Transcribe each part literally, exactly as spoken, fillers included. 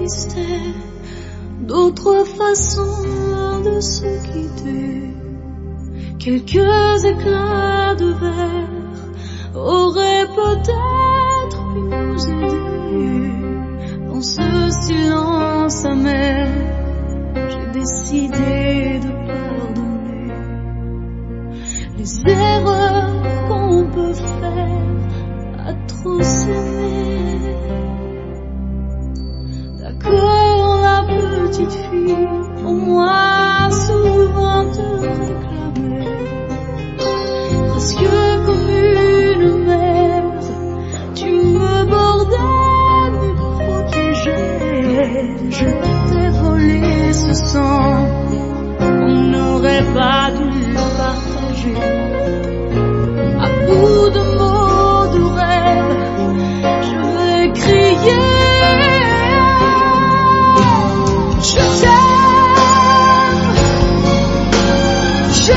existait d'autres façons de se quitter. Quelques éclats de verre auraient peut-être pu nous aider. Dans ce silence amer, j'ai décidé de pardonner les erreurs qu'on peut faire à trop s'aimer. D'accord, la petite fille, pour moi souvent te réclamait, presque comme une mère, tu me bordais, me protégeais. Je t'ai volé ce sang, on n'aurait pas dû le partager. À bout de mots, de rêves, je vais crier. Je t'aime, je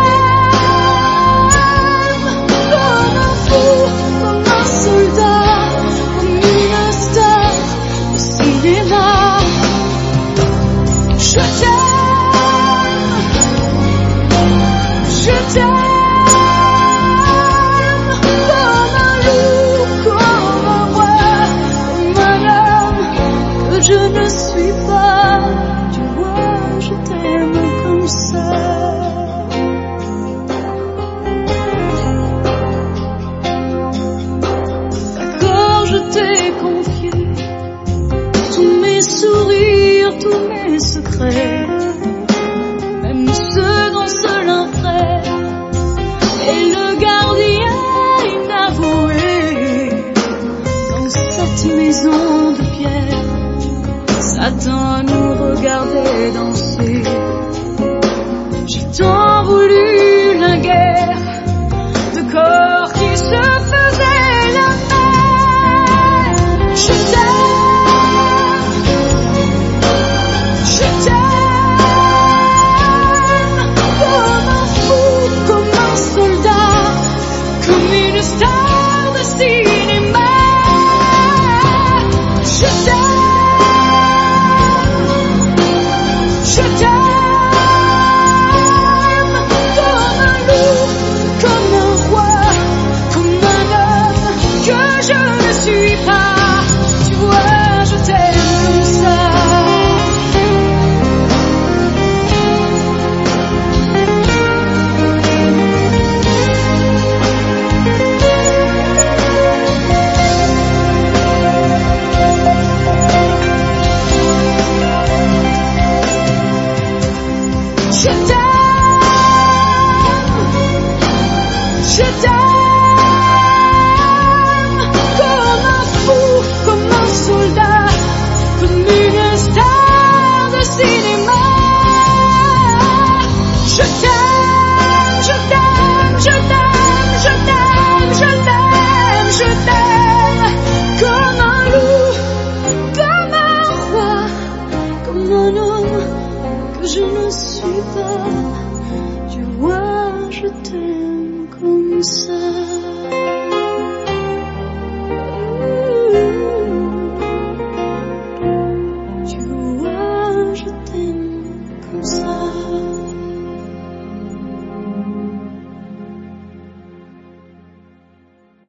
t'aime, comme un fou, comme un soldat, comme une star de cinéma. Je t'aime, je t'aime, comme un loup, comme un roi, comme un homme que je ne suis pas. Tu vois, je t'aime comme ça. D'accord, je t'ai confié tous mes sourires, tous mes secrets, même ceux dont seul un frère est le gardien inavoué. Dans cette maison de pierre, Satan nous regardait danser. J'ai tant voulu la guerre de corps qui se faisaient la paix. Je t'aime, je t'aime, comme un fou, comme un soldat, comme une star de cinéma. Je t'aime. Je t'aime, comme un loup, comme un roi, comme un homme que je ne suis pas. Tu vois, je t'aime comme ça. Je t'aime, je t'aime, comme un fou, comme un soldat, comme une star de cinéma. Je t'aime, je t'aime, je t'aime, je t'aime, je t'aime, je t'aime, comme un loup, comme un roi, comme un homme que je ne suis pas. Tu vois, je t'aime comme ça. Tu vois, je t'aime comme ça.